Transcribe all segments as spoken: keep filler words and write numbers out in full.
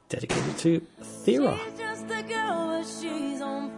dedicated to Thera. She's just a girl, but she's on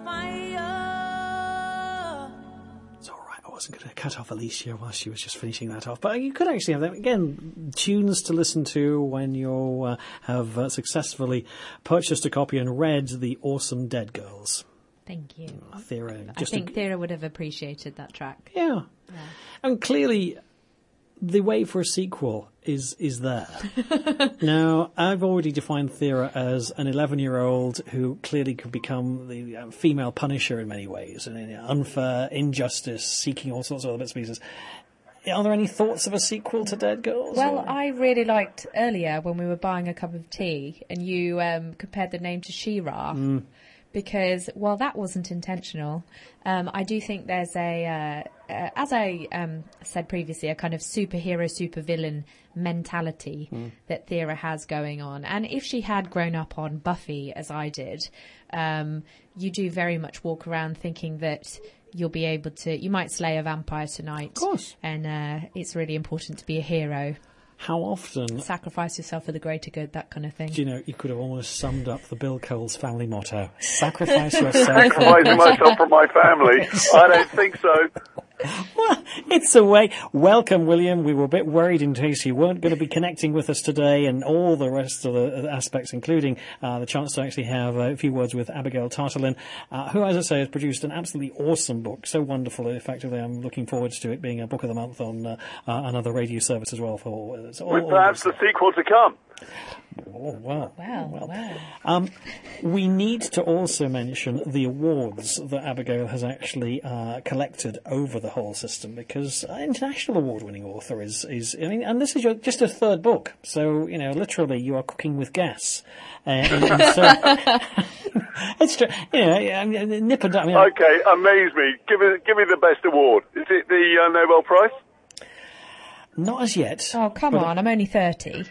fire. It's all right. I wasn't going to cut off Alicia while she was just finishing that off. But you could actually have them, again, tunes to listen to when you uh, have uh, successfully purchased a copy and read The Awesome Dead Girls. Thank you. Thera, I just think a, Thera would have appreciated that track. Yeah. Yeah. And clearly, the way for a sequel is is there. Now, I've already defined Thera as an eleven-year-old who clearly could become the uh, female Punisher in many ways, and uh, unfair, injustice, seeking all sorts of other bits and pieces. Are there any thoughts of a sequel to Dead Girls? Well, or? I really liked earlier when we were buying a cup of tea and you um, compared the name to She-Ra. Mm. Because while that wasn't intentional, um, I do think there's a, uh, uh, as I um, said previously, a kind of superhero, supervillain mentality mm. that Thera has going on. And if she had grown up on Buffy, as I did, um, you do very much walk around thinking that you'll be able to, you might slay a vampire tonight. Of course. And uh, it's really important to be a hero. How often... Sacrifice yourself for the greater good, that kind of thing. Do you know, you could have almost summed up the Bill Coles family motto. Sacrifice yourself. Sacrificing myself for my family. I don't think so. Well, it's a way. Welcome, William. We were a bit worried in case you weren't going to be connecting with us today, and all the rest of the aspects, including uh, the chance to actually have a few words with Abigail Tartolin, uh, who, as I say, has produced an absolutely awesome book. So wonderful. Effectively, I'm looking forward to it being a book of the month on uh, uh, another radio service as well. For it's all, With perhaps the sequel to come. Oh, wow. Wow, well, wow. Um, we need to also mention the awards that Abigail has actually uh, collected over the whole system, because an international award-winning author is, is I mean, and this is your, just a third book, so, you know, literally you are cooking with gas. Uh, and, and so, it's true, you know, I mean, nip and I mean, Okay, amaze me. Give me, give me the best award. Is it the uh, Nobel Prize? not as yet. Oh, come on, I'm only thirty.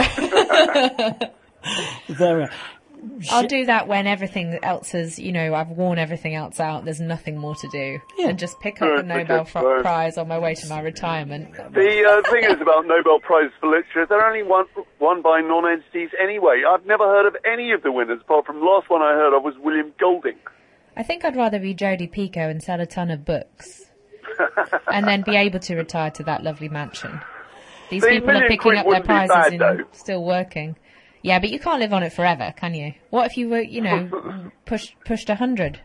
There are... I'll do that when everything else is, you know, I've worn everything else out, there's nothing more to do. Yeah. And just pick up Good, the Nobel because, Fr- uh, Prize on my way to my retirement. The uh, thing is about Nobel Prizes for Literature, they're only won, won by non-entities anyway. I've never heard of any of the winners, apart from the last one I heard of was William Golding. I think I'd rather be Jodie Picoult and sell a ton of books. And then be able to retire to that lovely mansion. These The people are million picking quid up their wouldn't be prizes bad, and though. still working. Yeah, but you can't live on it forever, can you? What if you were, you know, pushed pushed a hundred?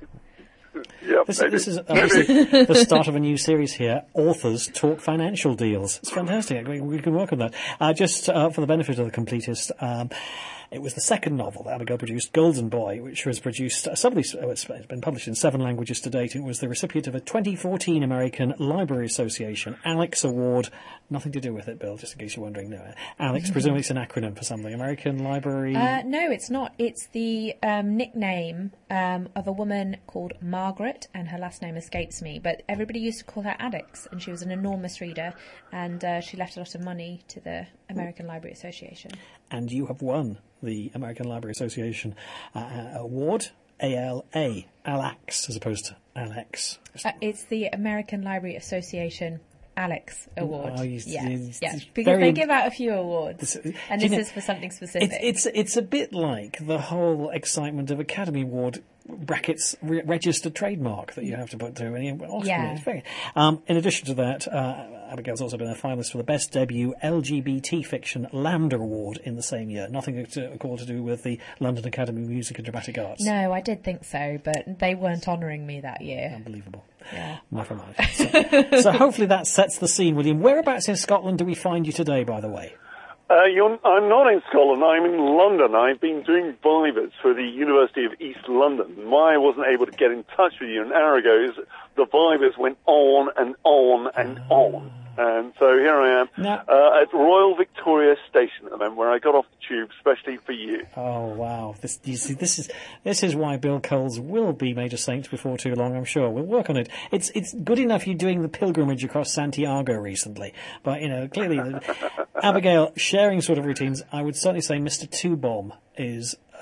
Yep, This, maybe. this is obviously the start of a new series here. Authors talk financial deals. It's fantastic. We, we can work on that. Uh, just uh, for the benefit of the completist, um, it was the second novel that Abigail produced, Golden Boy, which was produced, uh, suddenly, uh, it's been published in seven languages to date. It was the recipient of a twenty fourteen American Library Association Alex Award. Nothing to do with it, Bill, just in case you're wondering. No, Alex, presumably it's an acronym for something. American Library... Uh, no, it's not. It's the um, nickname um, of a woman called Margaret, and her last name escapes me. But everybody used to call her Alex, and she was an enormous reader, and uh, she left a lot of money to the American Library Association. And you have won the American Library Association uh, award, A L A, Alex, as opposed to Alex. Uh, it's the American Library Association Alex Award. Oh, you- yes, you- yes. it's Because very- they give out a few awards, This- and do you this know- is for something specific. It's, it's it's a bit like the whole excitement of Academy Award brackets re- registered trademark that you have to put through. And Oscar, Yeah. it's very, um, in addition to that, uh, Abigail's also been a finalist for the Best Debut L G B T Fiction Lambda Award in the same year. Nothing to, at all to do with the London Academy of Music and Dramatic Arts. No, I did think so, but they weren't honouring me that year. Unbelievable. Yeah. Never mind. So, so hopefully that sets the scene, William. Whereabouts in Scotland do we find you today, by the way? Uh, you're, I'm not in Scotland, I'm in London. I've been doing Vivas for the University of East London. Why I wasn't able to get in touch with you an hour ago is the Vivas went on and on and on. And so here I am Now- uh, at Royal Victoria Station at the moment, where I got off the tube especially for you. Oh wow! This, you see, this is this is why Bill Coles will be Major Saint before too long. I'm sure we'll work on it. It's it's good enough you doing the pilgrimage across Santiago recently, but you know clearly, Abigail sharing sort of routines. I would certainly say Mister Two Bomb is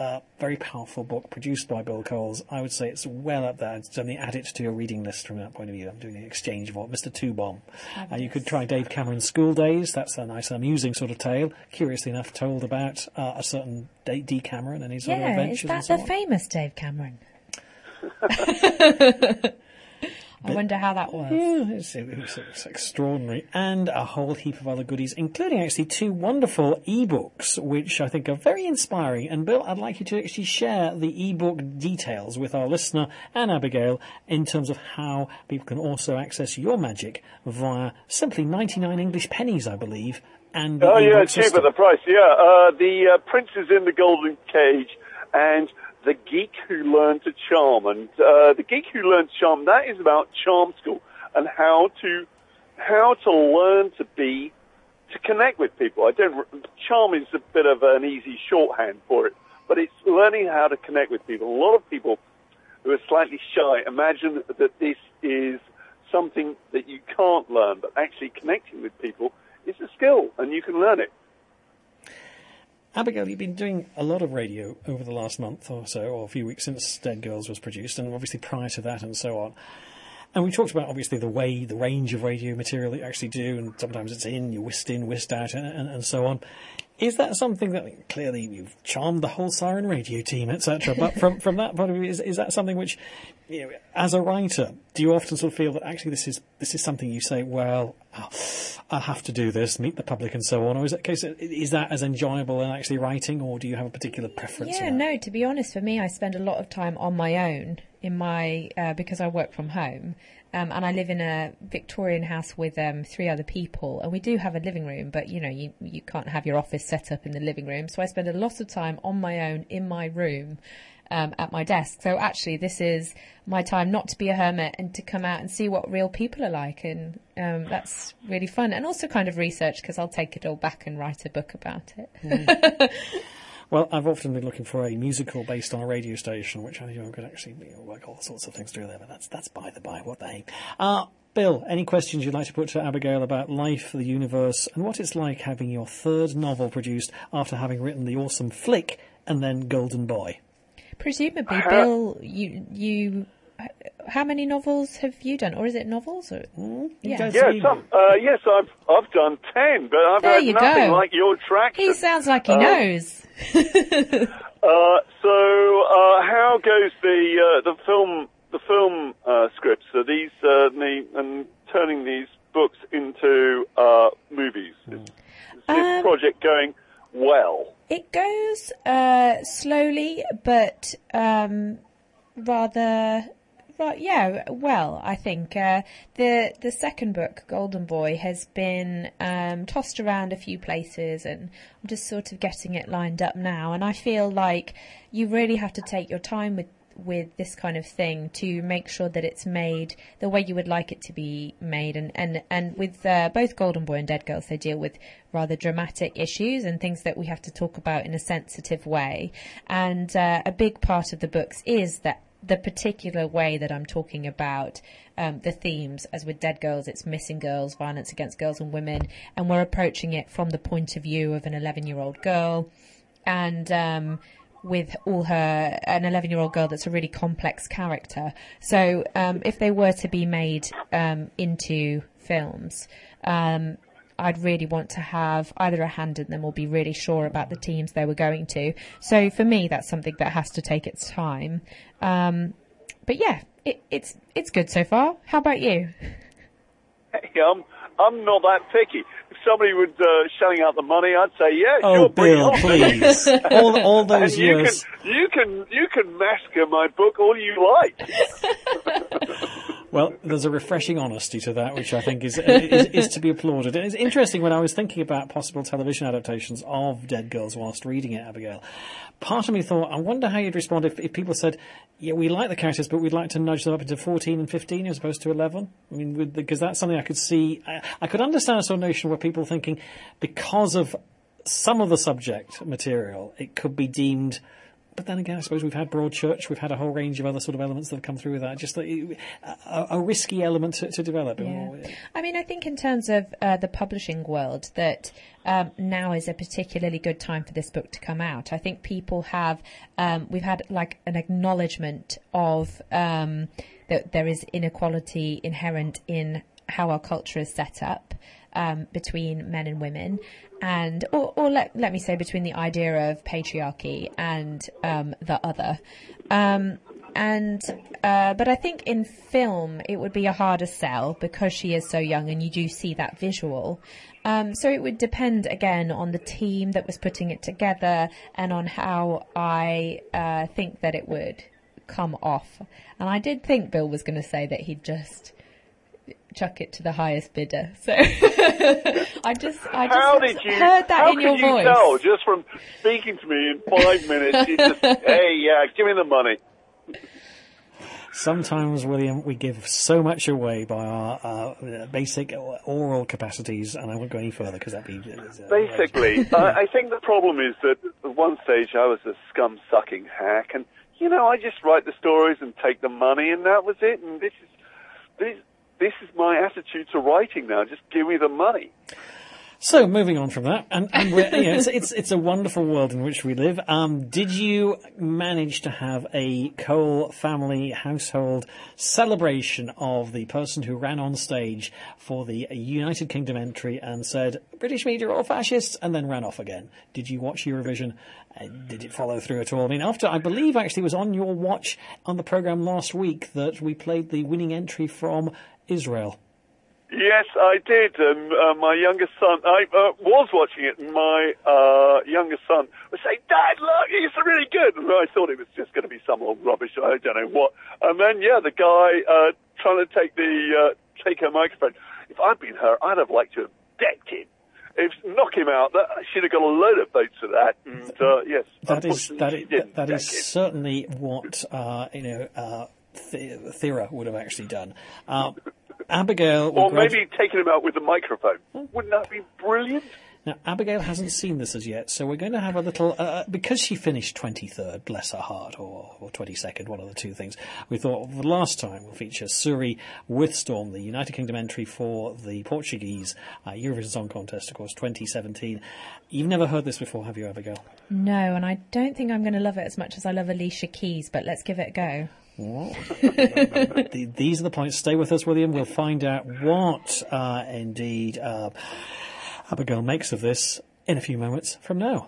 a very powerful book produced by Bill Coles. I would say it's well up there. It's certainly add it to your reading list from that point of view. I'm doing the exchange of what Mister Two Bomb. Uh, you could try Dave Cameron's School Days. That's a nice, amusing sort of tale. Curiously enough, told about uh, a certain D. D. Cameron and his sort of Yeah, adventures. is that and so the on. famous Dave Cameron? I wonder how that was. Yeah, it's, it's, it's extraordinary. And a whole heap of other goodies, including actually two wonderful e-books, which I think are very inspiring. And Bill, I'd like you to actually share the e-book details with our listener and Abigail in terms of how people can also access your magic via simply ninety-nine English pennies, I believe. And the Oh, yeah, e-book cheaper, system. the price, yeah. Uh, the uh, Princes in the Golden Cage and The Geek Who Learned to Charm. And uh, The Geek Who Learned to Charm, that is about charm school and how to how to learn to be, to connect with people. I don't. Charm is a bit of an easy shorthand for it, but it's learning how to connect with people. A lot of people who are slightly shy imagine that this is something that you can't learn, but actually connecting with people is a skill, and you can learn it. Abigail, you've been doing a lot of radio over the last month or so, or a few weeks since Dead Girls was produced, and obviously prior to that and so on. And we talked about, obviously, the way, the range of radio material that you actually do, and sometimes it's in, you're whisked in, whisked out, and, and, and so on. Is that something that, clearly, you've charmed the whole Siren Radio team, et cetera, but from, from that point of view, is, is that something which, you know, as a writer, do you often sort of feel that actually this is this is something you say, well, oh, I'll have to do this, meet the public and so on, or is that case, is that as enjoyable in actually writing, or do you have a particular preference? Yeah, in that? no, to be honest, for me, I spend a lot of time on my own in my, uh, because I work from home. Um, and I live in a Victorian house with um, three other people, and we do have a living room, but you know, you you can't have your office set up in the living room. So I spend a lot of time on my own in my room, um, at my desk. So actually, this is my time not to be a hermit and to come out and see what real people are like, and um, that's really fun, and also kind of research, because I'll take it all back and write a book about it. Mm. Well, I've often been looking for a musical based on a radio station, which I know could actually, you know, work all sorts of things through there, but that's that's by the by, what the aim. Uh, Bill, any questions you'd like to put to Abigail about life, the universe, and what it's like having your third novel produced after having written the awesome Flick and then Golden Boy? Presumably, Bill, you you. How many novels have you done, or is it novels? Or Mm, yeah, guys- Yeah, some, uh, yes, I've I've done ten, but I've There had you nothing go. like your traction. he sounds like he Um, knows. Uh, so, uh, how goes the uh, the film the film uh, scripts? So these uh, the, and turning these books into uh, movies. Is, is this Um, project going well? It goes uh, slowly, but um, rather, ra- yeah, well, I think. Uh, the the second book, Golden Boy, has been um, tossed around a few places, and I'm just sort of getting it lined up now. And I feel like you really have to take your time with with this kind of thing to make sure that it's made the way you would like it to be made. And and and with uh, both Golden Boy and Dead Girls, they deal with rather dramatic issues and things that we have to talk about in a sensitive way. And uh, a big part of the books is that the particular way that I'm talking about um, the themes, as with Dead Girls, it's missing girls, violence against girls and women, and we're approaching it from the point of view of an eleven-year-old girl, and um, with all her, an eleven-year-old girl that's a really complex character. So um, if they were to be made um, into films, um, I'd really want to have either a hand in them or be really sure about the teams they were going to. So for me, that's something that has to take its time. Um, but yeah, it, it's it's good so far. How about you? Hey, I'm I'm not that picky. If somebody would uh, shelling out the money, I'd say yeah. Oh, sure, bring it Bill, on. please. all, all those And you years. can you can you can massacre my book all you like. Well, there's a refreshing honesty to that, which I think is, is is to be applauded. And it's interesting when I was thinking about possible television adaptations of Dead Girls whilst reading it, Abigail. Part of me thought, I wonder how you'd respond if, if people said, yeah, we like the characters, but we'd like to nudge them up into fourteen and fifteen as opposed to eleven. I mean, with, because that's something I could see. I, I could understand a sort of notion where people thinking, because of some of the subject material, it could be deemed but then again, I suppose we've had Broadchurch, we've had a whole range of other sort of elements that have come through with that. Just a, a, a risky element to, to develop. Yeah. I mean, I think in terms of uh, the publishing world, that um, now is a particularly good time for this book to come out. I think people have, um, we've had like an acknowledgement of um, that there is inequality inherent in how our culture is set up um, between men and women. And, or, or let, let me say, between the idea of patriarchy and um, the other. Um, and, uh, but I think in film, it would be a harder sell because she is so young and you do see that visual. Um, so it would depend, again, on the team that was putting it together and on how I uh, think that it would come off. And I did think Bill was going to say that he'd just chuck it to the highest bidder. So I just, I just how did you, heard that how in your could you voice. Tell, just from speaking to me in five minutes, you just, hey, yeah, give me the money. Sometimes, William, we give so much away by our uh, basic oral capacities, and I won't go any further because that'd be... Uh, Basically, I, I think the problem is that at one stage I was a scum-sucking hack, and, you know, I just write the stories and take the money, and that was it, and this is... This, This is my attitude to writing now. Just give me the money. So, moving on from that, and, and we're, you know, it's, it's it's a wonderful world in which we live. Um, did you manage to have a Cole family household celebration of the person who ran on stage for the United Kingdom entry and said, British media are all fascists, and then ran off again? Did you watch Eurovision? Uh, did it follow through at all? I mean, after, I believe actually it was on your watch on the programme last week that we played the winning entry from Israel. Yes, I did. And uh, my youngest son, I uh, was watching it, and my uh, youngest son was saying, Dad, look, it's really good. And I thought it was just going to be some old rubbish, I don't know what. And then, yeah, the guy uh, trying to take the uh, take her microphone. If I'd been her, I'd have liked to have decked him. If knock him out, that, I should have got a load of votes for that. And uh, yes, that is that is, that, that is deck him. certainly what uh, you know uh, Th- Thera would have actually done. Uh, Abigail, or grad- maybe taking him out with the microphone. Wouldn't that be brilliant? Now, Abigail hasn't seen this as yet, so we're going to have a little... Uh, because she finished twenty-third, bless her heart, or, or twenty-second, one of the two things, we thought the last time we'll feature Suri with Storm, the United Kingdom entry for the Portuguese uh, Eurovision Song Contest, of course, twenty seventeen. You've never heard this before, have you, Abigail? No, and I don't think I'm going to love it as much as I love Alicia Keys, but let's give it a go. the, these are the points. Stay with us, William. We'll find out what, uh, indeed, uh, Abigail makes of this in a few moments from now.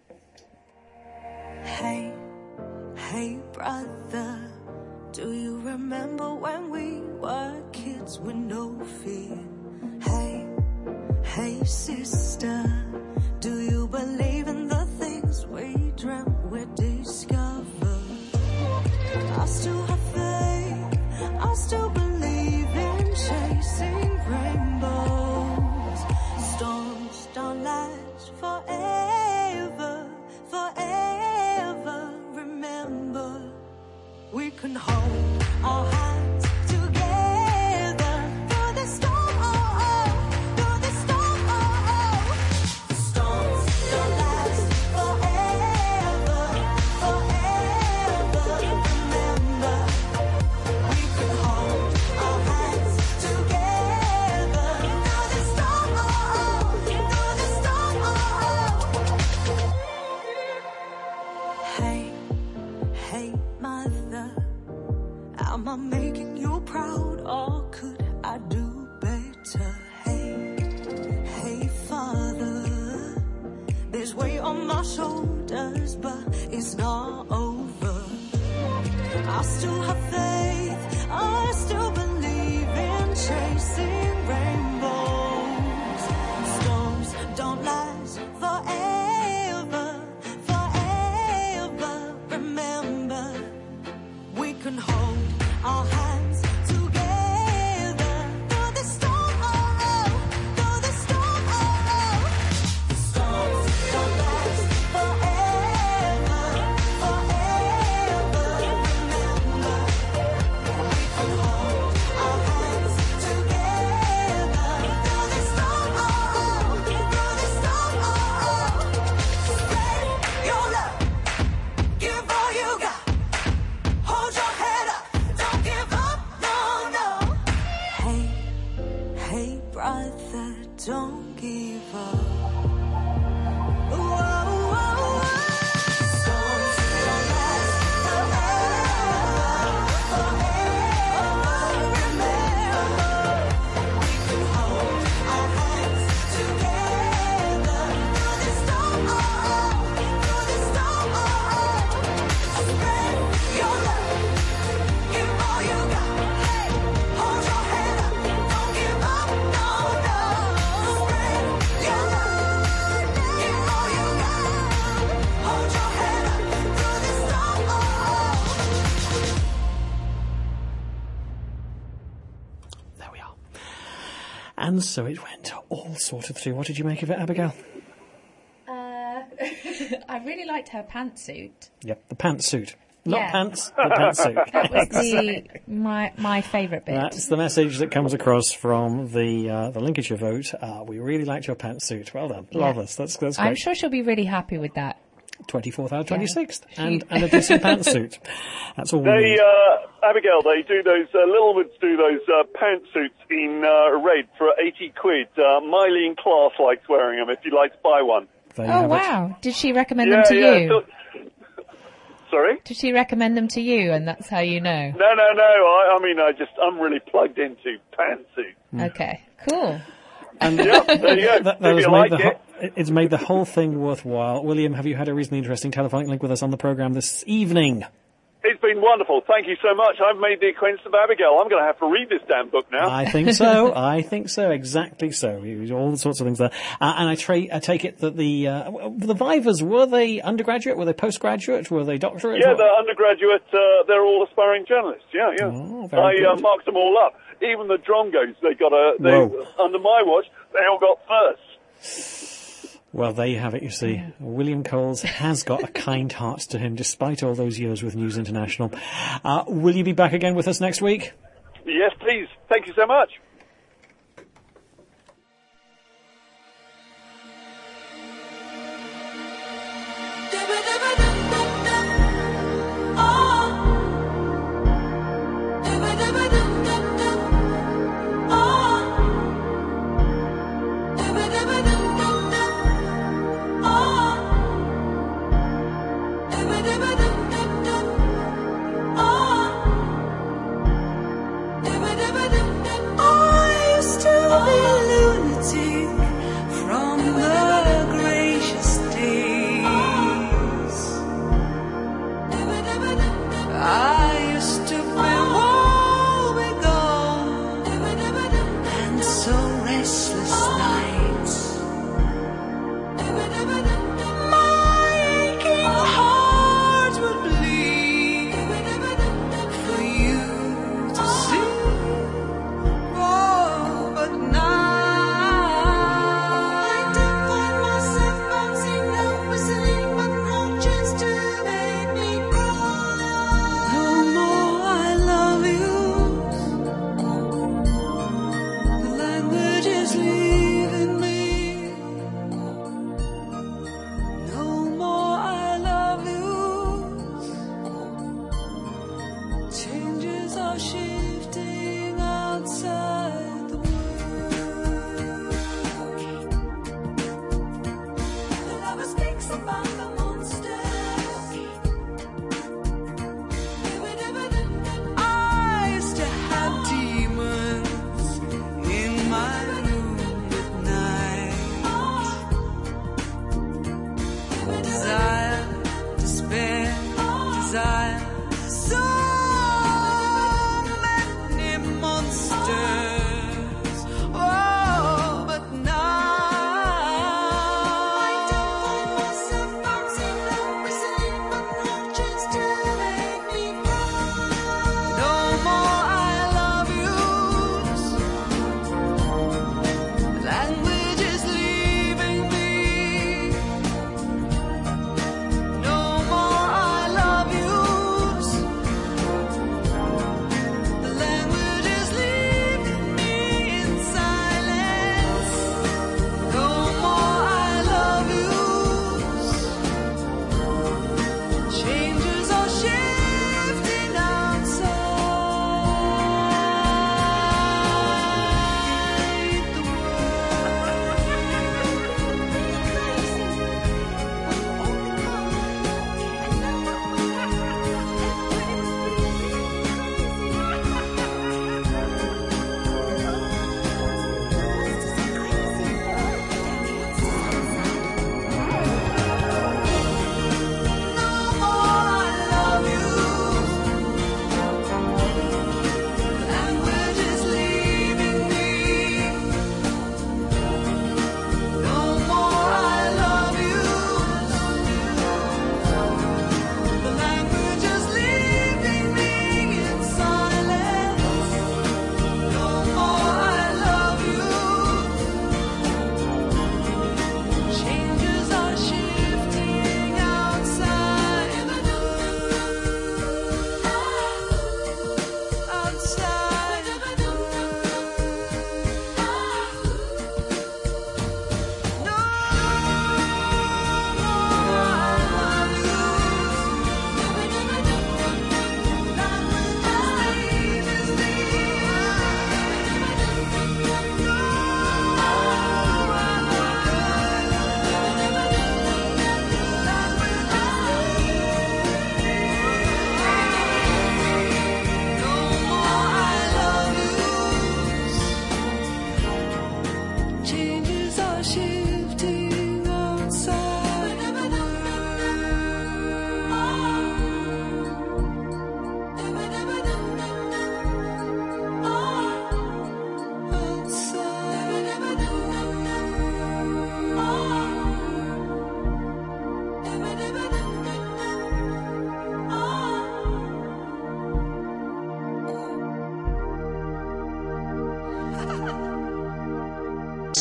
Hey, hey, brother, do you remember when we were kids with no fear? Hey, hey, sister, do you believe in the things we dreamt we discovered? I still have faith, I still believe in chasing rainbows. Storms don't last forever, forever. Remember, we can hold our hands together through the storm, oh, oh, through the storm, oh, oh. The storms don't last forever, forever. Remember, we can hold our hands together through the storm, oh, oh, through the storm, oh, oh. Hey, hey, mother, am I making you proud, or could I do better? Hey, hey, father, there's weight on my shoulders, but it's not over. I still have faith, I still believe in chasing rainbows. Storms don't last forever, forever. Remember, we can hold our hands together through the storm, oh, oh, through the storm, oh, oh. The storms don't last forever, forever. Remember, And so it went, all sorted through. What did you make of it, Abigail? Uh, I really liked her pantsuit. Yep, the pantsuit. Not Yeah. pants, the pantsuit. That was the my my favourite bit. That's the message that comes across from the uh, the Lincolnshire vote. Uh, we really liked your pantsuit. Well done. Yeah. Marvellous. That's, that's great. I'm sure she'll be really happy with that. twenty-fourth out of Yeah. twenty-sixth. She- And, and a decent pantsuit. That's all we They, need. uh, Abigail, they do those, uh, Littlewoods do those uh, pantsuits in uh, red for eighty quid. Uh, Miley in class likes wearing them if you'd like to buy one. There you Oh, have it. wow. Did she recommend Yeah, them to yeah. you? So, sorry? Did she recommend them to you, and that's how you know? No, no, no. I, I mean, I just, I'm really plugged into pantsuit. Okay, cool. And Yeah, there you go. that, that if has you made like the it. ho- it- it's made the whole thing worthwhile. William, have you had a reasonably interesting telephonic link with us on the programme this evening? It's been wonderful. Thank you so much. I've made the acquaintance of Abigail. I'm going to have to read this damn book now. I think so. I think so. Exactly so. All sorts of things there. Uh, and I, tra- I take it that the uh, the Vivers, were they undergraduate? Were they postgraduate? Were they doctorate? Yeah, What- they're undergraduate. Uh, they're all aspiring journalists. Yeah, yeah. Oh, very I uh, good. marked them all up. Even the Drongos, they got a. They, Whoa. under my watch, they all got first. Well, there you have it, you see. William Coles has got a kind heart to him, despite all those years with News International. Uh, will you be back again with us next week? Yes, please. Thank you so much. Oh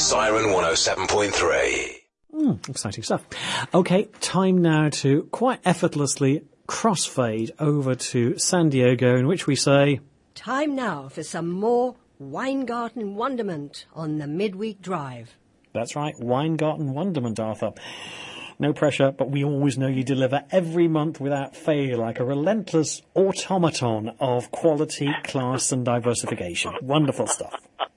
Siren one oh seven point three. Mm, exciting stuff. Okay, time now to quite effortlessly crossfade over to San Diego, in which we say... Time now for some more Weingarten Wonderment on the Midweek Drive. That's right, Weingarten Wonderment, Arthur. No pressure, but we always know you deliver every month without fail, like a relentless automaton of quality, class and diversification. Wonderful stuff.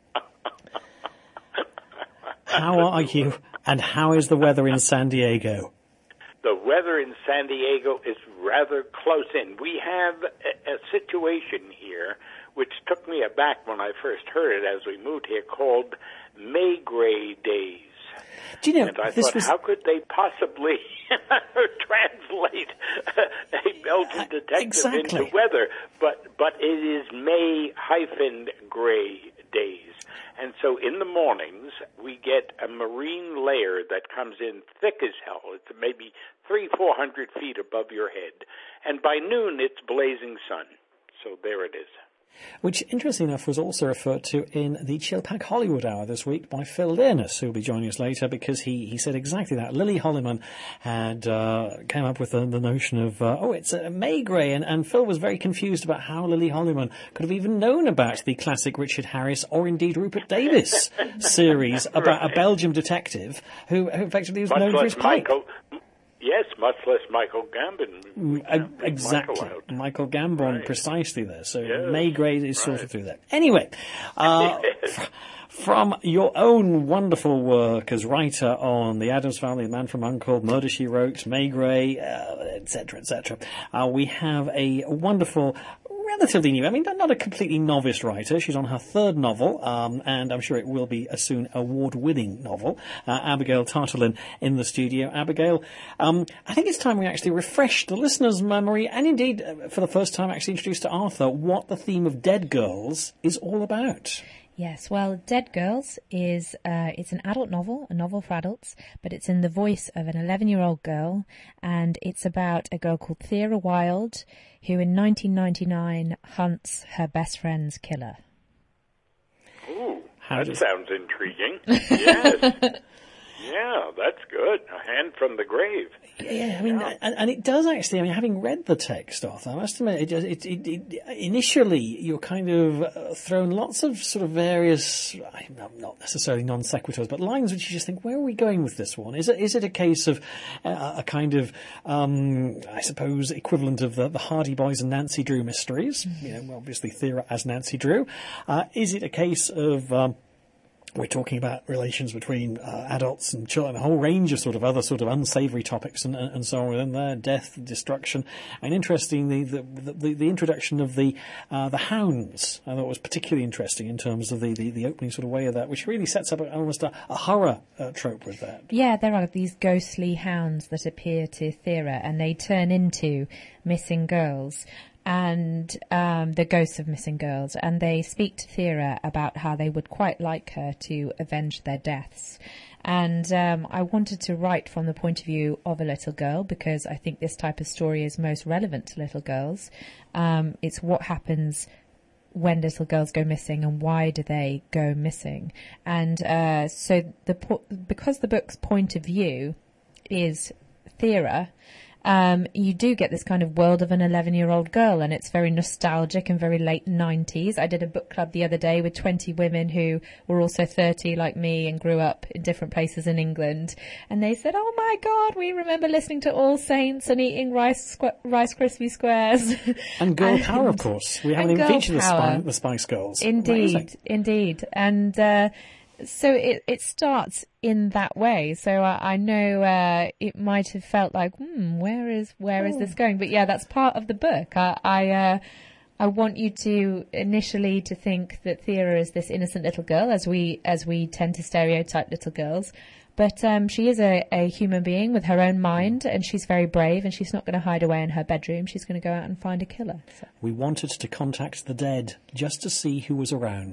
How are you, and how is the weather in San Diego? The weather in San Diego is rather close in. We have a, a situation here which took me aback when I first heard it as we moved here, called May-Gray days. Do you know, and I this thought, was... how could they possibly translate a Belgian detective exactly. into weather? But but it is May hyphen gray days. And so in the mornings, we get a marine layer that comes in thick as hell. It's maybe three, four hundred feet above your head. And by noon, it's blazing sun. So there it is. Which, interesting enough, was also referred to in the Chilpack Hollywood Hour this week by Phil Learness, who will be joining us later, because he, he said exactly that. Lily Holliman had uh, came up with the, the notion of, uh, oh, it's a May Gray, and, and Phil was very confused about how Lily Holliman could have even known about the classic Richard Harris, or indeed Rupert Davis, series about right. a Belgian detective who, who effectively was Much known for his pipe. Michael, yes, much less Michael Gambon. Uh, exactly. Michael, Michael Gambon, right. precisely there. So yes, May Gray is right. sorted through that. Anyway, uh, f- from your own wonderful work as writer on The Addams Family, The Man from U N C L E, Murder, She Wrote, May Gray, et cetera, et cetera, uh, we have a wonderful... relatively new. I mean, not a completely novice writer. She's on her third novel, um, and I'm sure it will be a soon award-winning novel. Uh, Abigail Tartolin in the studio. Abigail, um, I think it's time we actually refresh the listener's memory, and indeed, uh, for the first time, actually introduce to Arthur what the theme of Dead Girls is all about. Yes, well, Dead Girls is, uh, it's an adult novel, a novel for adults, but it's in the voice of an eleven-year-old girl, and it's about a girl called Thera Wilde, who in nineteen ninety-nine hunts her best friend's killer. Ooh, How that does... sounds intriguing. Yes. Yeah, that's good. A hand from the grave. Yeah, I mean, yeah. and, and it does actually, I mean, having read the text, Arthur, I must admit, it, it, it, it, initially you're kind of uh, thrown lots of sort of various, not necessarily non sequiturs, but lines which you just think, where are we going with this one? Is it is it a case of uh, a kind of, um, I suppose, equivalent of the, the Hardy Boys and Nancy Drew mysteries? Mm-hmm. You know, obviously Thera as Nancy Drew. Uh, is it a case of... Um, We're talking about relations between uh, adults and children, a whole range of sort of other sort of unsavoury topics and, and so on within there, death, destruction, and interestingly, the the, the, the introduction of the uh, the hounds I thought was particularly interesting in terms of the, the, the opening sort of way of that, which really sets up a, almost a, a horror uh, trope with that. Yeah, there are these ghostly hounds that appear to Thera, and they turn into missing girls. And um, the ghosts of missing girls, and they speak to Thera about how they would quite like her to avenge their deaths. And um, I wanted to write from the point of view of a little girl, because I think this type of story is most relevant to little girls. Um, it's what happens when little girls go missing, and why do they go missing. And uh, so the po- because the book's point of view is Thera, Um, you do get this kind of world of an eleven-year-old girl, and it's very nostalgic and very late nineties. I did a book club the other day with twenty women who were also thirty like me and grew up in different places in England. And they said, oh my God, we remember listening to All Saints and eating Rice squ- Rice Krispie Squares. And Girl and, Power, of course. We haven't even featured the, Spy- the Spice Girls. Indeed, Amazing. indeed. And... Uh, So it, it starts in that way. So I, I know uh, it might have felt like, hmm, where is where is this going? But yeah, that's part of the book. I I, uh, I want you to initially to think that Thera is this innocent little girl, as we as we tend to stereotype little girls. But um, she is a, a human being with her own mind, and she's very brave, and she's not going to hide away in her bedroom. She's going to go out and find a killer. So. We wanted to contact the dead just to see who was around.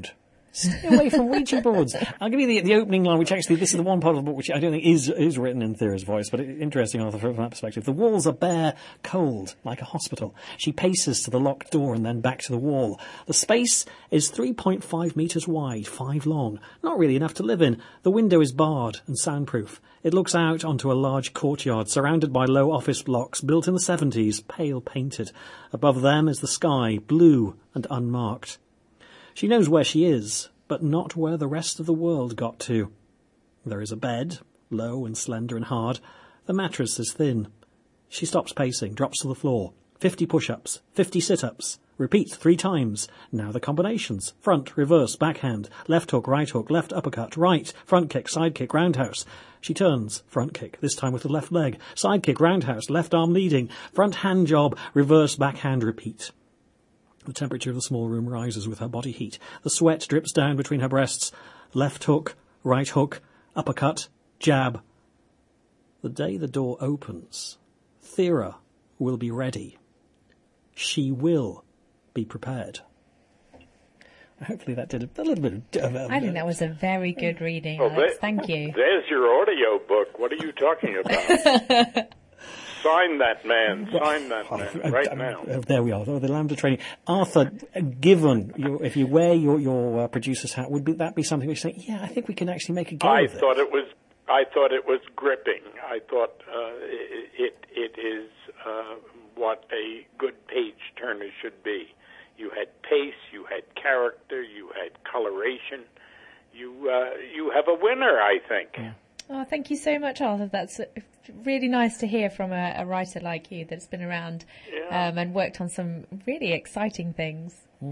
Stay away from Ouija boards. I'll give you the, the opening line, which actually, this is the one part of the book which I don't think is is written in Thera's voice, but it, interesting Arthur, from that perspective. The walls are bare, cold, like a hospital. She paces to the locked door and then back to the wall. The space is three point five metres wide, five long. Not really enough to live in. The window is barred and soundproof. It looks out onto a large courtyard surrounded by low office blocks built in the seventies, pale painted. Above them is the sky, blue and unmarked. She knows where she is, but not where the rest of the world got to. There is a bed, low and slender and hard. The mattress is thin. She stops pacing, drops to the floor. Fifty push-ups, fifty sit-ups. Repeat three times. Now the combinations. Front, reverse, backhand, left hook, right hook, left uppercut, right, front kick, side kick, roundhouse. She turns, front kick, this time with the left leg. Side kick, roundhouse, left arm leading. Front hand job, reverse, backhand, repeat. The temperature of the small room rises with her body heat. The sweat drips down between her breasts. Left hook, right hook, uppercut, jab. The day the door opens, Thera will be ready. She will be prepared. Hopefully that did a little bit of... Uh, I think that was a very good reading, Well, Alex. there- Thank you. There's your audio book. What are you talking about? Sign that man. Sign that man right now. Uh, there we are. Oh, the Lambda training. Arthur, uh, given your, if you wear your your uh, producer's hat, would be, that be something which you say, yeah, I think we can actually make a go I of it? thought it was. I thought it was gripping. I thought uh, it, it it is uh, what a good page turner should be. You had pace, you had character, you had coloration. You uh, you have a winner, I think. Yeah. Oh, thank you so much, Arthur. That's really nice to hear from a, a writer like you that's been around Yeah. um, and worked on some really exciting things.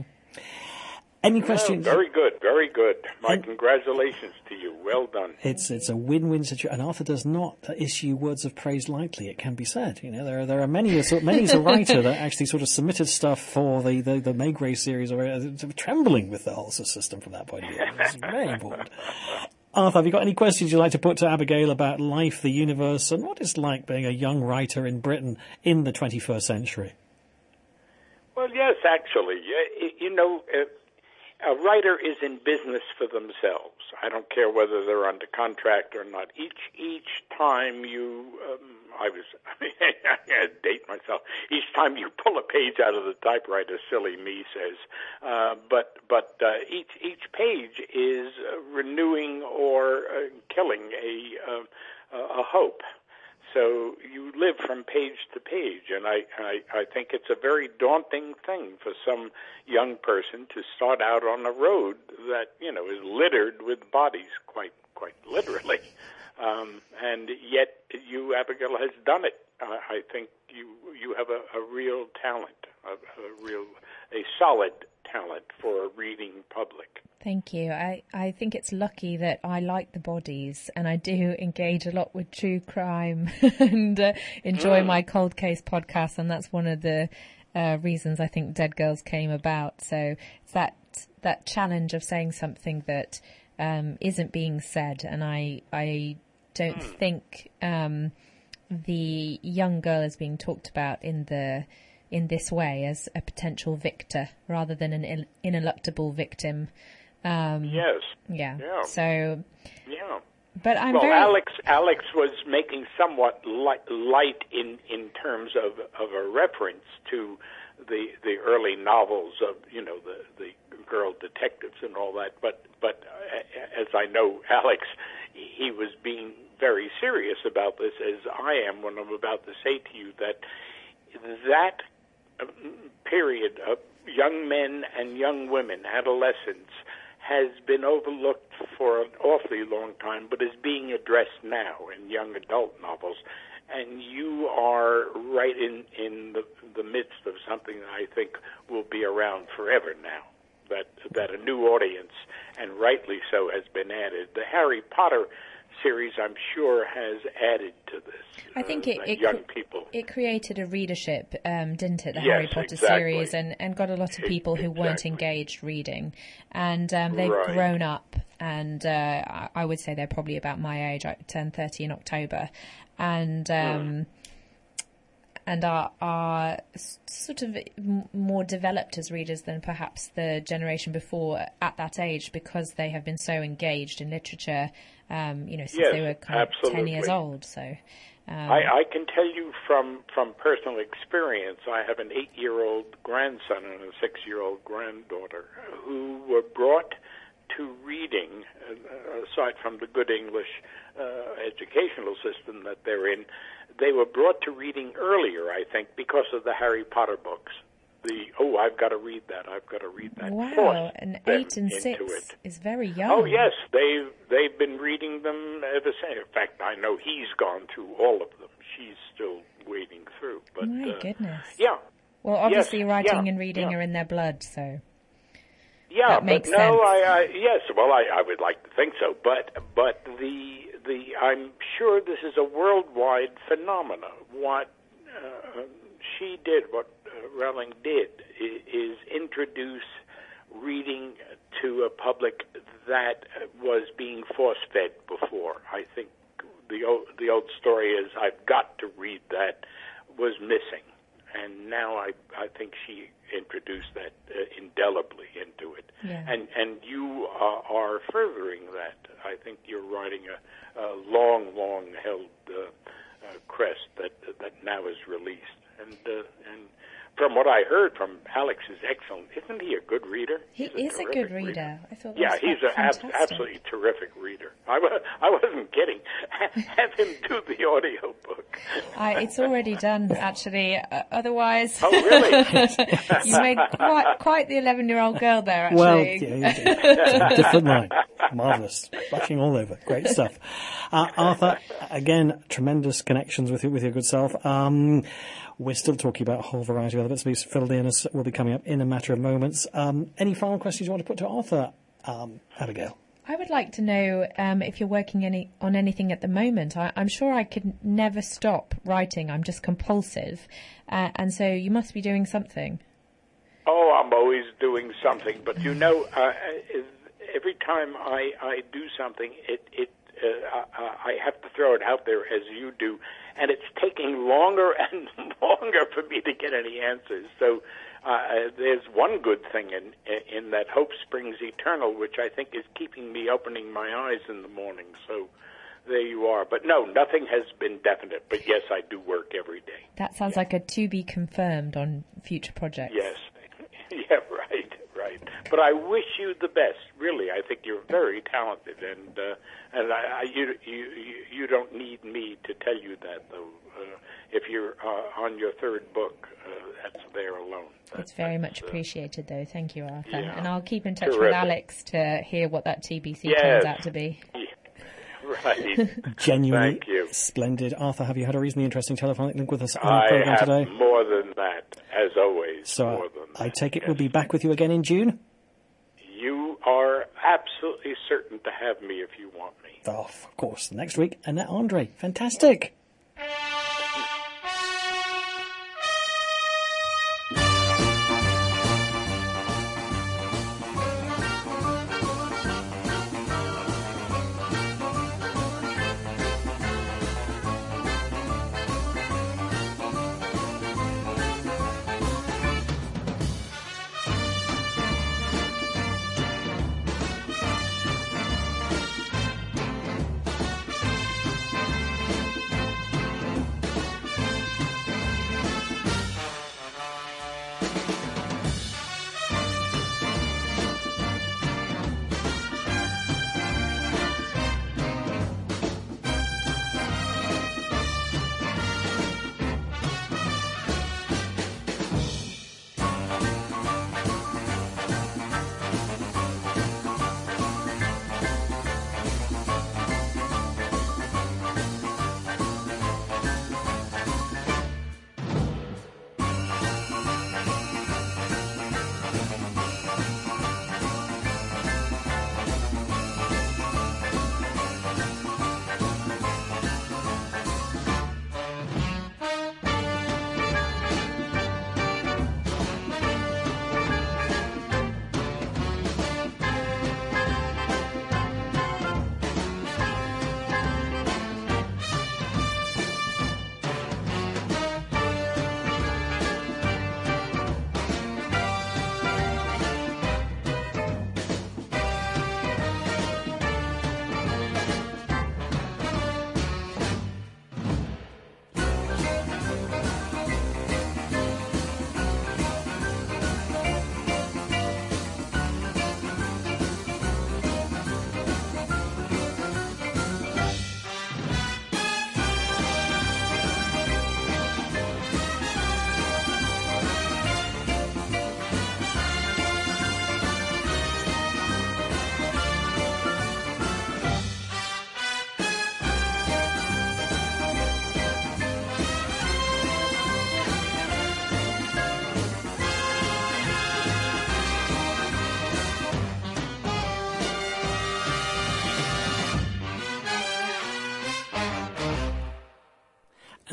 Any Yeah, questions? very good, very good. My congratulations to you. Well done. It's it's a win-win situation, and Arthur does not issue words of praise lightly. It can be said. You know, there are there are many a sort many as a writer that actually sort of submitted stuff for the the, the Maigret series, or uh, trembling with the whole system from that point of view. It's very important. Arthur, have you got any questions you'd like to put to Abigail about life, the universe, and what it's like being a young writer in Britain in the twenty-first century? Well, yes, actually. Y- You know, uh, a writer is in business for themselves. I don't care whether they're under contract or not. Each each time you, um, I was, I mean, I gotta date myself. Each time you pull a page out of the typewriter, silly me says. Uh, but but uh, each each page is uh, renewing or uh, killing a uh, a hope. So you live from page to page, and I, I, I think it's a very daunting thing for some young person to start out on a road that, you know, is littered with bodies, quite quite literally. Um, and yet you, Abigail, has done it. Uh, I think you you have a, a real talent, a, a real a solid talent for a reading public. Thank you. I, I think it's lucky that I like the bodies, and I do engage a lot with true crime and uh, enjoy Mm. my cold case podcast, and that's one of the uh, reasons I think Dead Girls came about. So it's that that challenge of saying something that um, isn't being said, and I I don't Mm. think um, the young girl is being talked about in the in this way as a potential victor rather than an in- ineluctable victim. Um, Yes. yeah. Yeah. So, Yeah. but I'm well, very. Alex Alex was making somewhat light, light in, in terms of, of a reference to the the early novels of, you know, the, the girl detectives and all that. But but uh, as I know Alex, he was being very serious about this, as I am when I'm about to say to you that that period of young men and young women, adolescents, has been overlooked for an awfully long time, but is being addressed now in young adult novels. And you are right in, in the, the midst of something that I think will be around forever now, that that a new audience, and rightly so, has been added. The Harry Potter series, I'm sure, has added to this. I think uh, it, that it, young cre- people. it created a readership, um, didn't it? The Yes, Harry Potter exactly. series, and, and got a lot of people who weren't Exactly. engaged reading, and um, they've Right. grown up. And uh, I, I would say they're probably about my age. I turned thirty in October, and um, and are are s- sort of m- more developed as readers than perhaps the generation before at that age, because they have been so engaged in literature, um, you know, since Yes, they were kind of ten years absolutely. old. So. Um, I, I can tell you from, from personal experience, I have an eight-year-old grandson and a six-year-old granddaughter who were brought to reading, uh, aside from the good English uh, educational system that they're in, they were brought to reading earlier, I think, because of the Harry Potter books. The, oh, I've got to read that, I've got to read that. wow, Forced and them eight and into six it. is very young. Oh yes, they've they've been reading them ever since. In fact, I know he's gone through all of them. She's still wading through. But My uh, goodness. yeah, Well, obviously, Yes, writing yeah, and reading yeah. are in their blood, so. yeah. That but makes no, sense. I, I yes. Well, I, I would like to think so. But but the the I'm sure this is a worldwide phenomenon. What uh, she did, what uh, Rowling did, is, is introduce reading to a public that was being force-fed before. I think the old, the old story is, I've got to read that, was missing. And now I, I think she introduced that uh, indelibly into it. Yeah. And and you uh, are furthering that. I think you're riding a, a long, long held uh, uh, crest that that now is released. And uh, and from what I heard from Alex, is excellent. Isn't he a good reader? He He's is a terrific good reader. I thought that Yeah, was he's an ab- fantastic. absolutely terrific reader. I, wa- I wasn't kidding. Have him do the audio book. I, it's already done, actually. Uh, otherwise, Oh, really? you made quite quite the eleven-year-old girl there. Actually, Well, yeah, yeah, different line. Marvellous. Splashing all over. Great stuff. Uh, Arthur, again, tremendous connections with you, with your good self. Um, we're still talking about a whole variety of other bits. We've filled in as will be coming up in a matter of moments. Um, any final questions you want to put to Arthur, um, Abigail? I would like to know um, if you're working any on anything at the moment. I, I'm sure I could never stop writing. I'm just compulsive, uh, and so you must be doing something. Oh, I'm always doing something. But, you know, uh, every time I, I do something, it, it uh, I, I have to throw it out there as you do. And it's taking longer and longer for me to get any answers. So uh, there's one good thing in in that Hope Springs Eternal, which I think is keeping me opening my eyes in the morning. So there you are. But no, nothing has been definite. But yes, I do work every day. That sounds like a to be confirmed on future projects. Yes. Yeah, right, right. But I wish you the best. Really, I think you're very talented, and uh, and I, I, you, you you don't need me to tell you that, though. Uh, if you're uh, on your third book, uh, that's there alone. It's very much appreciated, though. Thank you, Arthur. Yeah. And I'll keep in touch with Terrific. Alex to hear what that T B C Yes. turns out to be. Yeah, right. Genuinely Thank you. splendid. Arthur, have you had a reasonably interesting telephonic link with us on the I programme have today? more than that, as always. So more than I that, take it yes. we'll be back with you again in June? You are absolutely certain to have me if you want me. Oh, of course. Next week, Annette Andre. Fantastic.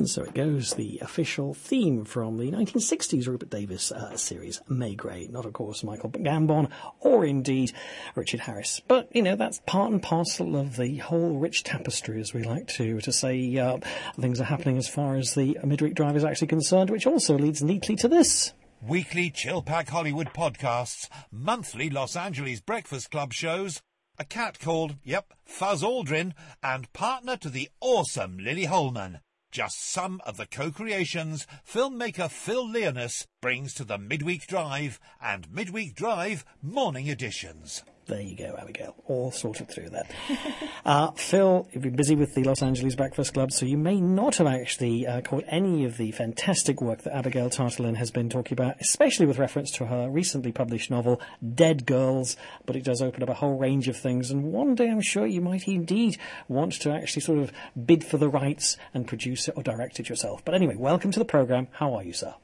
And so it goes, the official theme from the nineteen sixties Rupert Davis uh, series, May Gray. Not, of course, Michael Gambon or indeed Richard Harris. But, you know, that's part and parcel of the whole rich tapestry, as we like to, to say. Uh, things are happening as far as the midweek drive is actually concerned, which also leads neatly to this. Weekly Chillpack Hollywood podcasts, monthly Los Angeles Breakfast Club shows, a cat called, yep, Fuzz Aldrin, and partner to the awesome Lily Holman. Just some of the co-creations filmmaker Phil Leonis brings to the Midweek Drive and Midweek Drive morning editions. There you go, Abigail. All sorted through that. uh, Phil, you've been busy with the Los Angeles Breakfast Club, so you may not have actually uh, caught any of the fantastic work that Abigail Tartolin has been talking about, especially with reference to her recently published novel, Dead Girls. But it does open up a whole range of things, and one day I'm sure you might indeed want to actually sort of bid for the rights and produce it or direct it yourself. But anyway, welcome to the programme. How are you, sir?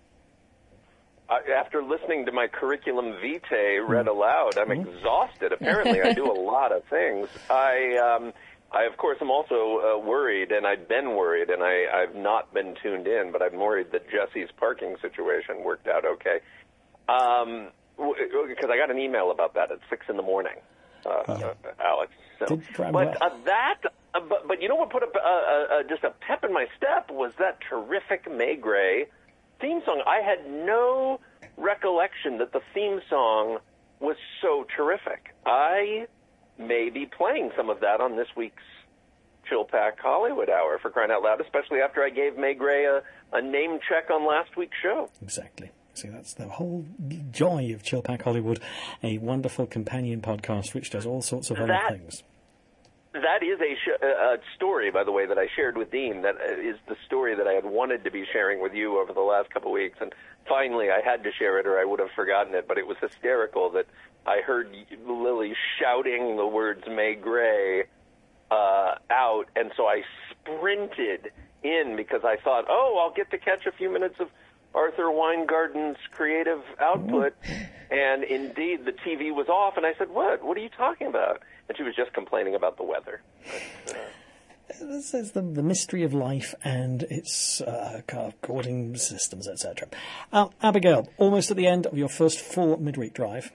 Uh, after listening to my curriculum vitae read aloud, I'm mm-hmm. exhausted. Apparently, I do a lot of things. I, um, I of course, am also uh, worried, and I've been worried, and I, I've not been tuned in, but I'm worried that Jesse's parking situation worked out okay. Um, because I got an email about that at six in the morning, uh, yeah. uh, Alex. So, but uh, that, uh, but, but you know what put a, uh, uh, just a pep in my step was that terrific May Gray theme song. I had no recollection that the theme song was so terrific. I may be playing some of that on this week's Chill Pack Hollywood Hour, for crying out loud, especially after I gave May Gray a, a name check on last week's show. Exactly. See, that's the whole joy of Chill Pack Hollywood, a wonderful companion podcast which does all sorts of other that, things. That is a, sh- a story, by the way, that I shared with Dean. That is the story that I had wanted to be sharing with you over the last couple of weeks. And finally, I had to share it or I would have forgotten it. But it was hysterical that I heard Lily shouting the words May Gray uh, out. And so I sprinted in because I thought, oh, I'll get to catch a few minutes of Arthur Weingarten's creative output. And indeed, the T V was off. And I said, what? What are you talking about? And she was just complaining about the weather. But, uh, this is the, the mystery of life and its uh, coordinating systems, et cetera. Uh, Abigail, almost at the end of your first full midweek drive.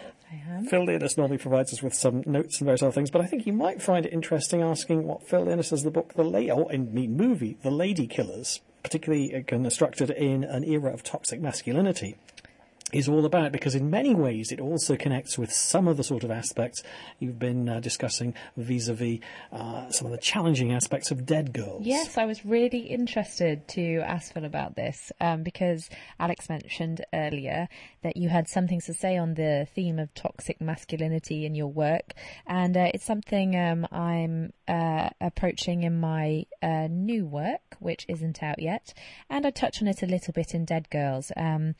I am. Phil Leonis normally provides us with some notes and various other things, but I think you might find it interesting asking what Phil Leonis says the book, the La- or in the movie, The Lady Killers, particularly constructed in an era of toxic masculinity, is all about, because in many ways it also connects with some of the sort of aspects you've been uh, discussing vis-a-vis uh, some of the challenging aspects of Dead Girls. Yes, I was really interested to ask Phil about this um, because Alex mentioned earlier that you had some things to say on the theme of toxic masculinity in your work, and uh, it's something um, I'm uh, approaching in my uh, new work, which isn't out yet, and I touch on it a little bit in Dead Girls. Um,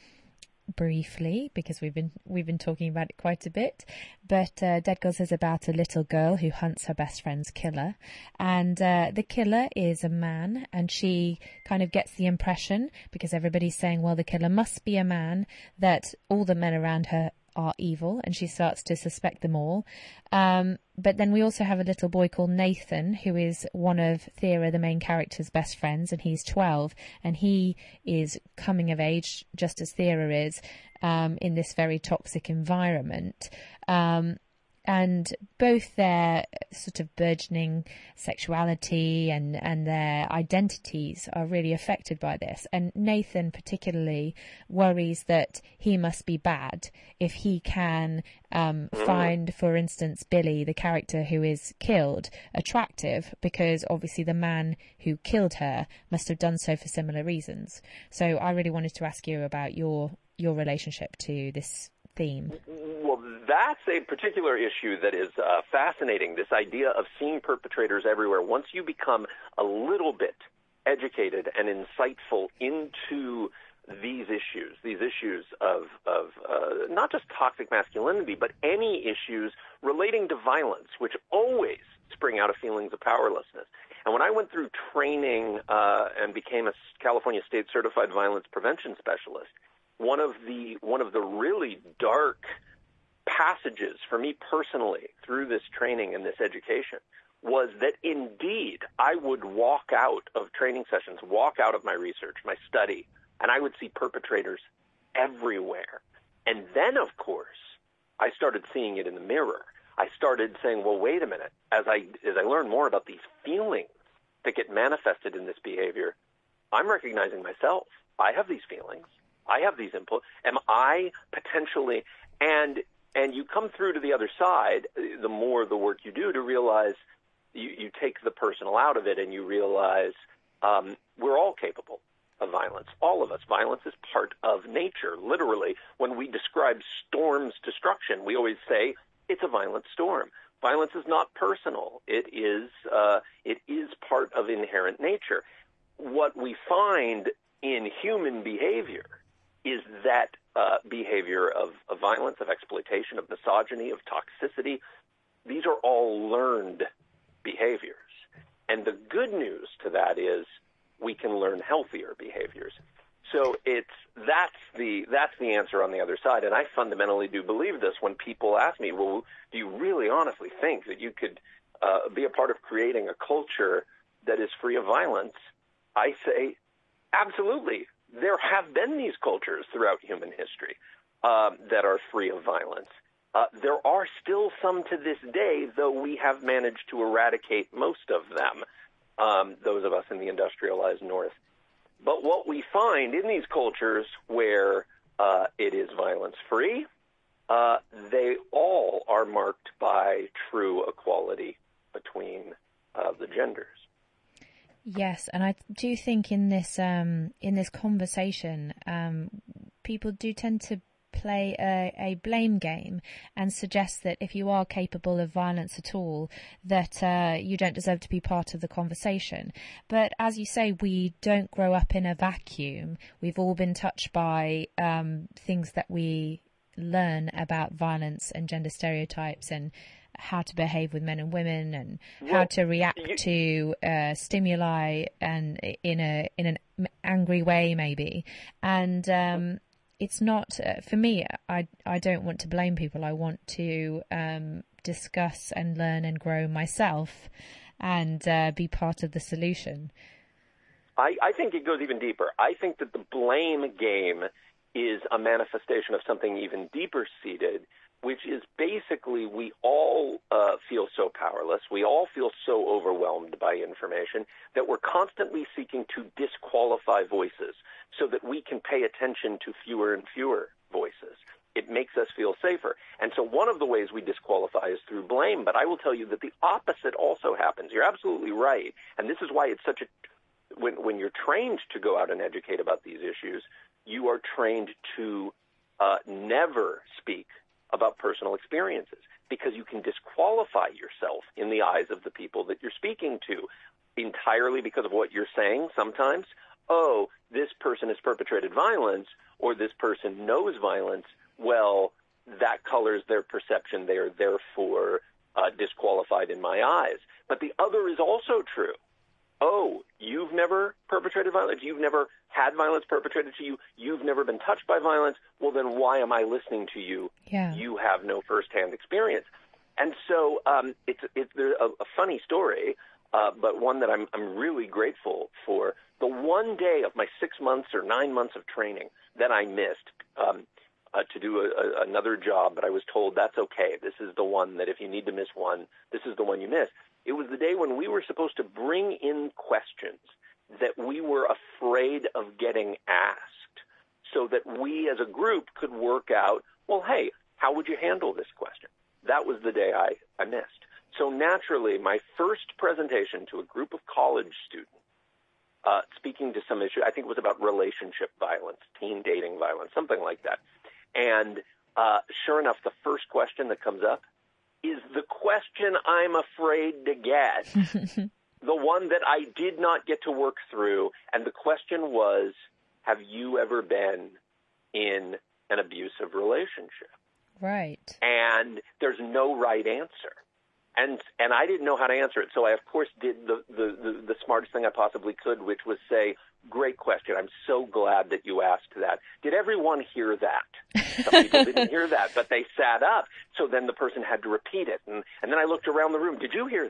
briefly, because we've been we've been talking about it quite a bit, but uh, Dead Girls is about a little girl who hunts her best friend's killer, and uh, the killer is a man, and she kind of gets the impression, because everybody's saying, well, the killer must be a man, that all the men around her are evil, and she starts to suspect them all. Um, but then we also have a little boy called Nathan, who is one of Thera, the main character's best friends, and he's twelve, and he is coming of age, just as Thera is, um, in this very toxic environment. Um, and both their sort of burgeoning sexuality and, and their identities are really affected by this. And Nathan particularly worries that he must be bad if he can um, find, for instance, Billy, the character who is killed, attractive, because obviously the man who killed her must have done so for similar reasons. So I really wanted to ask you about your your relationship to this theme. Well, that's a particular issue that is uh, fascinating, this idea of seeing perpetrators everywhere. Once you become a little bit educated and insightful into these issues, these issues of, of uh, not just toxic masculinity, but any issues relating to violence, which always spring out of feelings of powerlessness. And when I went through training uh, and became a California State Certified Violence Prevention Specialist, one of the one of the really dark passages for me personally through this training and this education was that indeed I would walk out of training sessions, walk out of my research, my study, and I would see perpetrators everywhere. And then, of course, I started seeing it in the mirror. I started saying, well, wait a minute. As I as I learn more about these feelings that get manifested in this behavior, I'm recognizing myself. I have these feelings. I have these impulses. Am I potentially, and and you come through to the other side, the more the work you do to realize you, you take the personal out of it and you realize um, we're all capable of violence. All of us. Violence is part of nature. Literally, when we describe storm's destruction, we always say it's a violent storm. Violence is not personal. It is uh, it is part of inherent nature. What we find in human behavior is that uh, behavior of, of violence, of exploitation, of misogyny, of toxicity. These are all learned behaviors. And the good news to that is we can learn healthier behaviors. So it's that's the that's the answer on the other side. And I fundamentally do believe this when people ask me, well, do you really honestly think that you could uh, be a part of creating a culture that is free of violence? I say, absolutely. There have been these cultures throughout human history uh, that are free of violence. Uh, there are still some to this day, though we have managed to eradicate most of them, um, those of us in the industrialized North. But what we find in these cultures where uh, it is violence-free, uh, they all are marked by true equality between uh, the genders. Yes, and I do think in this um, in this conversation, um, people do tend to play a, a blame game and suggest that if you are capable of violence at all, that uh, you don't deserve to be part of the conversation. But as you say, we don't grow up in a vacuum. We've all been touched by um, things that we learn about violence and gender stereotypes and how to behave with men and women and well, how to react you, to uh, stimuli and in a in an angry way maybe. And um, it's not uh, for me. I I don't want to blame people. I want to um, discuss and learn and grow myself and uh, be part of the solution. I, I think it goes even deeper. I think that the blame game is a manifestation of something even deeper seated, which is basically we all uh, feel so powerless, we all feel so overwhelmed by information that we're constantly seeking to disqualify voices so that we can pay attention to fewer and fewer voices. It makes us feel safer. And so one of the ways we disqualify is through blame, but I will tell you that the opposite also happens. You're absolutely right. And this is why it's such a when, when you're trained to go out and educate about these issues, you are trained to uh, never speak about personal experiences because you can disqualify yourself in the eyes of the people that you're speaking to entirely because of what you're saying sometimes. Oh, this person has perpetrated violence or this person knows violence. Well, that colors their perception. They are therefore uh, disqualified in my eyes. But the other is also true. Oh, you've never perpetrated violence. You've never had violence perpetrated to you. You've never been touched by violence. Well, then why am I listening to you? Yeah. You have no firsthand experience. And so um, it's it's a, a funny story, uh, but one that I'm I'm really grateful for. The one day of my six months or nine months of training that I missed um, uh, to do a, a, another job, but I was told that's okay. This is the one that if you need to miss one, this is the one you miss. It was the day when we were supposed to bring in questions that we were afraid of getting asked so that we as a group could work out, well, hey, how would you handle this question? That was the day I, I missed. So naturally, my first presentation to a group of college students, uh, speaking to some issue, I think it was about relationship violence, teen dating violence, something like that. And uh, sure enough, the first question that comes up is the question I'm afraid to get, the one that I did not get to work through. And the question was, have you ever been in an abusive relationship? Right. And there's no right answer. And and I didn't know how to answer it. So I, of course, did the, the, the, the smartest thing I possibly could, which was say, great question. I'm so glad that you asked that. Did everyone hear that? Some people didn't hear that, but they sat up. So then the person had to repeat it. And, and then I looked around the room. Did you hear that?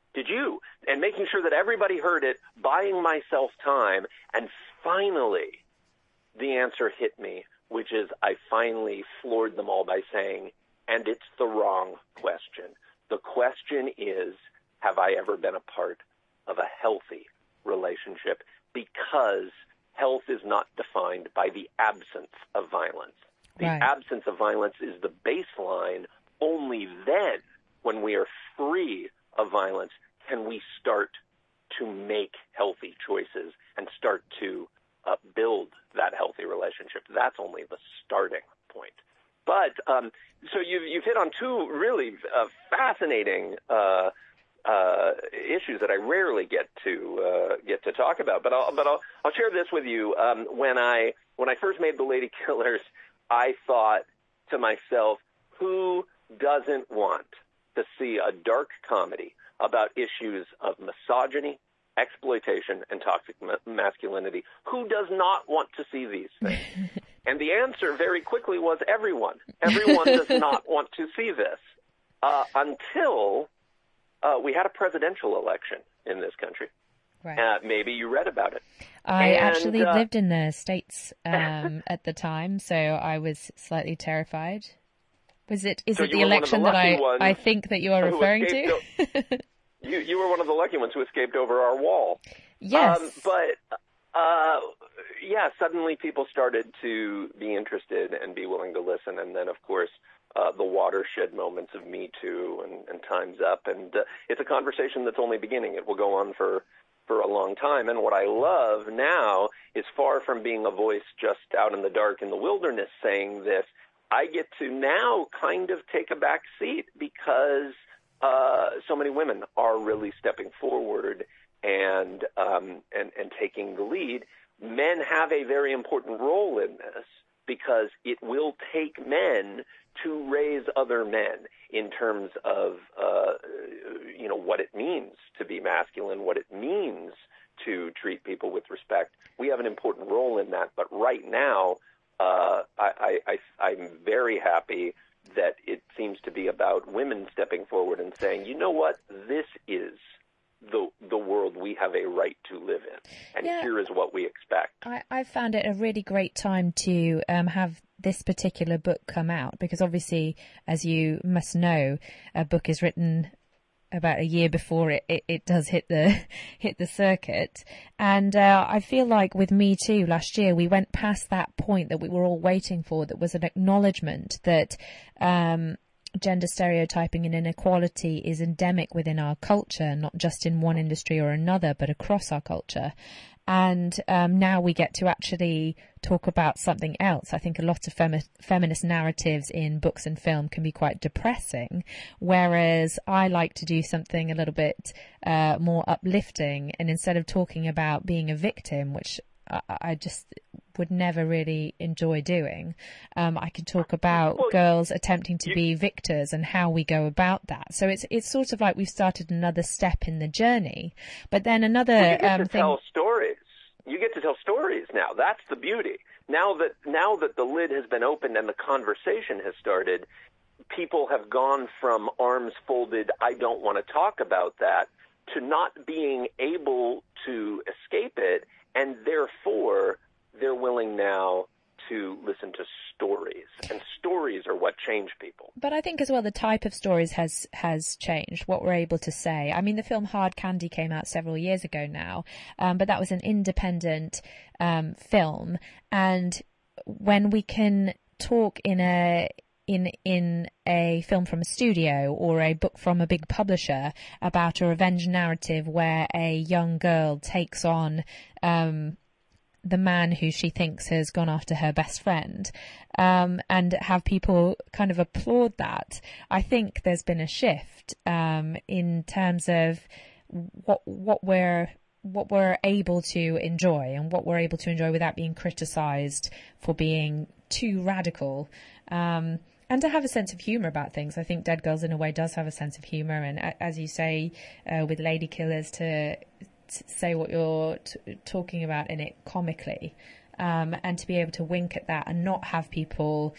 Did you? And making sure that everybody heard it, buying myself time, and finally the answer hit me, which is I finally floored them all by saying, and it's the wrong question. The question is, have I ever been a part of a healthy relationship? Because health is not defined by the absence of violence. The Right. absence of violence is the baseline. Only then, when we are free of violence, can we start to make healthy choices and start to uh, build that healthy relationship. That's only the starting point. But um, so you've, you've hit on two really uh, fascinating uh, uh, issues that I rarely get to uh, get to talk about. But I'll but I'll, I'll share this with you. Um, when I when I first made The Lady Killers, I thought to myself, who doesn't want to see a dark comedy about issues of misogyny, exploitation, and toxic ma- masculinity? Who does not want to see these things? And the answer very quickly was everyone. Everyone does not want to see this uh, until uh, we had a presidential election in this country. Right. Uh, maybe you read about it. I And, actually uh, lived in the States um, at the time, so I was slightly terrified. Was it? Is So it you the were one of the election that lucky I ones I think that you are who referring escaped to? You, you were one of the lucky ones who escaped over our wall. Yes. Um, but, uh, yeah, suddenly people started to be interested and be willing to listen. And then, of course, uh, the watershed moments of Me Too and, and Time's Up. And uh, it's a conversation that's only beginning. It will go on for, for a long time. And what I love now is, far from being a voice just out in the dark in the wilderness saying this, I get to now kind of take a back seat because uh, so many women are really stepping forward and, um, and and taking the lead. Men have a very important role in this because it will take men to raise other men in terms of uh, you know what it means to be masculine, what it means to treat people with respect. We have an important role in that, but right now, Uh, I, I, I, I'm very happy that it seems to be about women stepping forward and saying, you know what, this is the the world we have a right to live in, and Yeah. here is what we expect. I, I found it a really great time to um, have this particular book come out because obviously, as you must know, a book is written about a year before it, it, it does hit the hit the circuit. And uh, I feel like with Me Too last year, we went past that point that we were all waiting for, that was an acknowledgement that um, gender stereotyping and inequality is endemic within our culture, not just in one industry or another, but across our culture. And um, now we get to actually talk about something else. I think a lot of femi- feminist narratives in books and film can be quite depressing, whereas I like to do something a little bit uh, more uplifting. And instead of talking about being a victim, which I, I just would never really enjoy doing, um, I can talk about Well, girls attempting to you- be victors and how we go about that. So it's it's sort of like we've started another step in the journey. But then another Well, you get um, to thing. tell stories. You get to tell stories now. That's the beauty. Now that now that the lid has been opened and the conversation has started, people have gone from arms folded, I don't want to talk about that, to not being able to escape it, and therefore they're willing now to listen to stories. And stories are what change people. But I think as well the type of stories has has changed, what we're able to say. I mean, the film Hard Candy came out several years ago now, um, but that was an independent um, film. And when we can talk in a in in a film from a studio or a book from a big publisher about a revenge narrative where a young girl takes on um, the man who she thinks has gone after her best friend, um, and have people kind of applaud that, I think there's been a shift um, in terms of what what we're what we're able to enjoy and what we're able to enjoy without being criticised for being too radical. Um, And to have a sense of humour about things. I think Dead Girls in a way does have a sense of humour. And a- as you say, uh, with Lady Killers, to, to say what you're t- talking about in it comically, um, and to be able to wink at that and not have people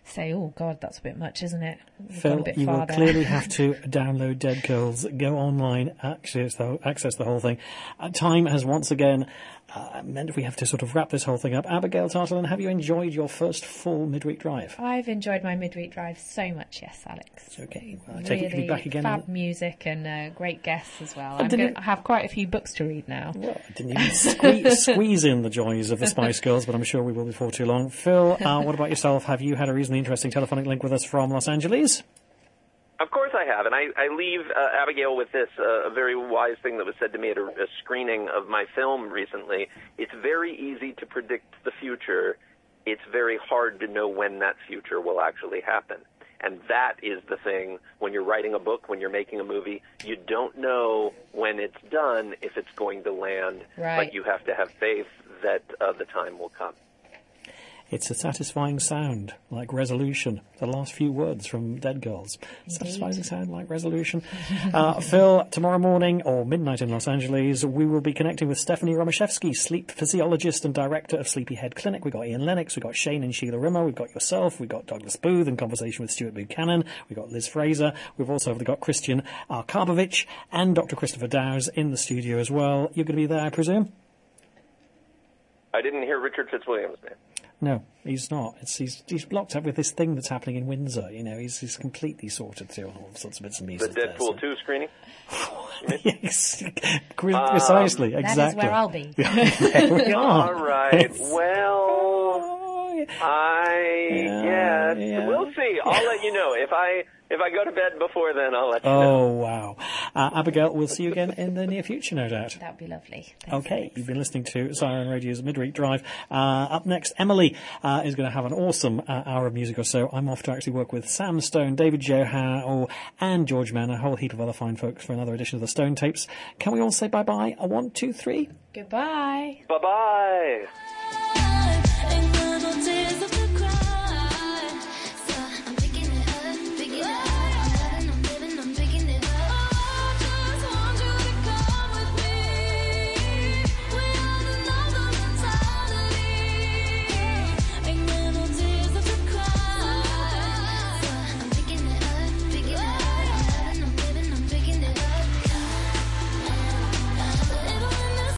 say, oh God, that's a bit much, isn't it? We've Phil, gone a bit you far will there. clearly have to download Dead Girls, go online, access the, access the whole thing. Uh, time has once again uh, meant we have to sort of wrap this whole thing up. Abigail Tartland, have you enjoyed your first full midweek drive? I've enjoyed my midweek drive so much, yes, Alex. Okay, well, I take it you'll Really be back again. fab in- music and uh, great guests as well. Oh, I'm didn't going you- to have quite a few books to read now. Well, I didn't even squeeze, squeeze in the joys of the Spice Girls, but I'm sure we will before too long. Phil, uh, what about yourself? Have you had a reasonably interesting telephonic link with us from Los Angeles? Of course I have, and I, I leave uh, Abigail with this, uh, a very wise thing that was said to me at a, a screening of my film recently. It's very easy to predict the future. It's very hard to know when that future will actually happen. And that is the thing when you're writing a book, when you're making a movie. You don't know when it's done, if it's going to land, Right. but you have to have faith that uh, the time will come. It's a satisfying sound, like resolution. The last few words from Dead Girls. Satisfying sound, like resolution. uh, Phil, tomorrow morning, or midnight in Los Angeles, we will be connecting with Stephanie Romashevsky, sleep physiologist and director of Sleepyhead Clinic. We've got Ian Lennox, we've got Shane and Sheila Rimmer, we've got yourself, we've got Douglas Booth in conversation with Stuart Buchanan, we've got Liz Fraser, we've also got Christian Arkabovich and Doctor Christopher Dowes in the studio as well. You're going to be there, I presume? I didn't hear Richard Fitzwilliams' name. No, he's not. It's, he's he's blocked up with this thing that's happening in Windsor. You know, he's he's completely sorted through all sorts of bits and The pieces. there, Deadpool so- two screening? Yes, precisely, That exactly. is where I'll be. There we are. All right. Well, Oh, I Yeah, guess yeah. we'll see. I'll let you know if I if I go to bed before then. I'll let you know. Oh, wow. Uh, Abigail, we'll see you again in the near future, no doubt. That'd be lovely. Thanks, Okay, Alex. you've been listening to Siren Radio's Midweek Drive. Uh, up next, Emily uh, is going to have an awesome uh, hour of music or so. I'm off to actually work with Sam Stone, David Joe Howe, and George Mann, a whole heap of other fine folks for another edition of the Stone Tapes. Can we all say bye-bye? A one, two, three. Goodbye. Bye bye. And little tears